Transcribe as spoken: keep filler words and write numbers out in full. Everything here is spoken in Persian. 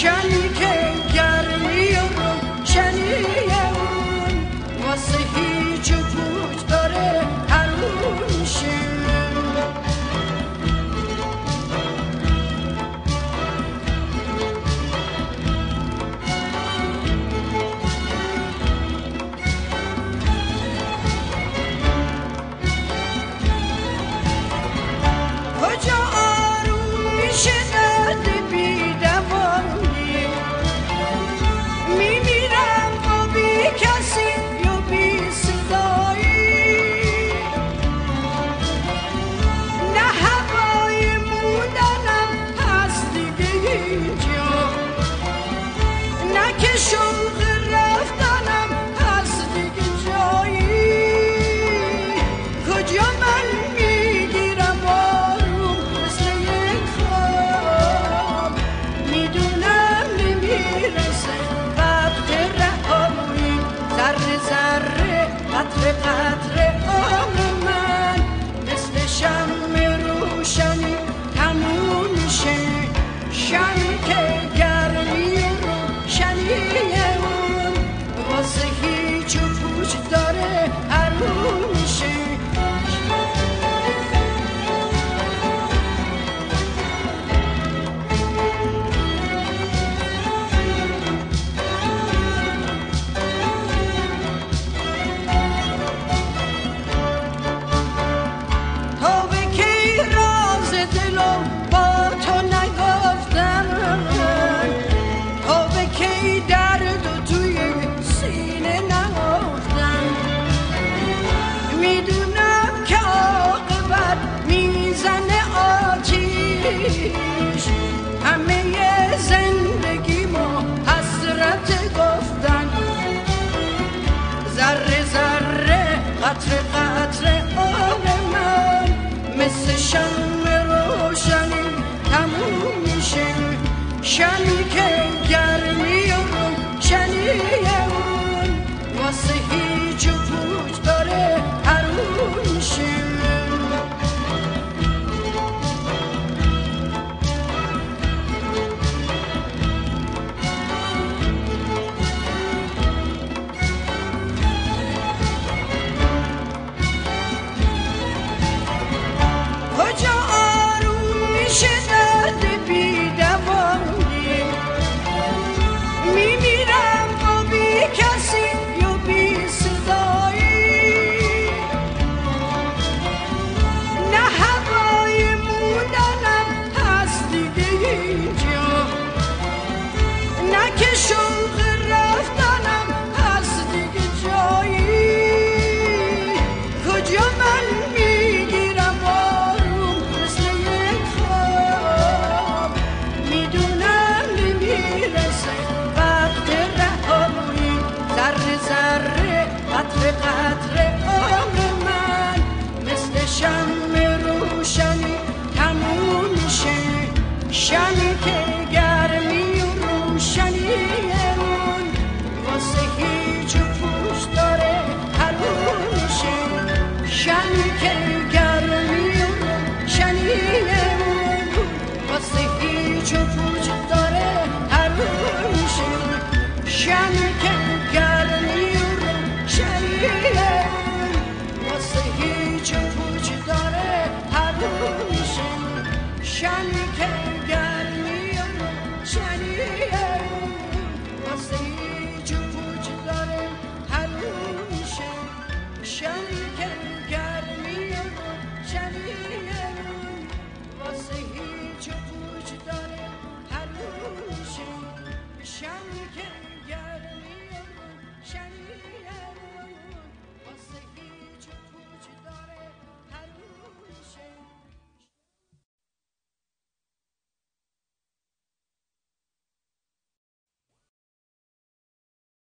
شنی که گرمی رو شنیه اون واسه هیچ پوچ داره حروم میشه کجا آروم میشه درد بی دوانی میمیرم با بی کسی یا بی صدایی نه هوای موندنم هست دیگه اینجا نه که شوق رفتنم هست دیگه جایی کجا من میگیرم آروم مثل یک خواب میدونم نمیرسه وقت رهایی ذره ذره قطره قطره آب من مثل شمع روشنی تموم میشه شمی که گرمی روشنیه اون واسه هیچ و پوچ داره حروم میشه تا به کی راز دلم با تو نگفتم تا به کی درد و توی سینه نهفتم میدونم که عاقبت میزنه آتیش همه زندگیمو حسرت گفتن ذره ذره قطره قطره آب من مثل شمع روشنی تموم میشه شمی که گرمی رو شنیه اون واسه هیچ و پوچ داره حروم میشه کجا آروم میشه درد بی دوانی میمیرم با بی کسی یا بی صدایی نه هوای موندنم هست دیگه اینجا